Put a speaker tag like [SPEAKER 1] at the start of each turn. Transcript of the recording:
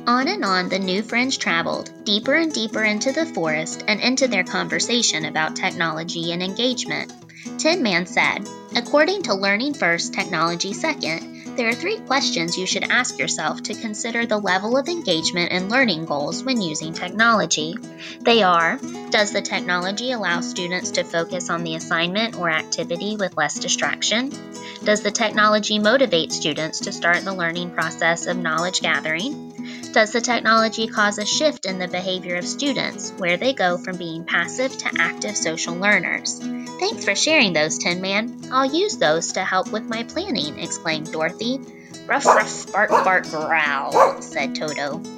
[SPEAKER 1] On and on the new friends traveled, deeper and deeper into the forest and into their conversation about technology and engagement. Tin Man said, "According to learning first, technology second, there are 3 questions you should ask yourself to consider the level of engagement and learning goals when using technology. They are, does the technology allow students to focus on the assignment or activity with less distraction? Does the technology motivate students to start the learning process of knowledge gathering? Does the technology cause a shift in the behavior of students, where they go from being passive to active social learners?" "Thanks for sharing those, Tin Man. I'll use those to help with my planning," exclaimed Dorothy. "Ruff, ruff, bark, bark, growl," said Toto.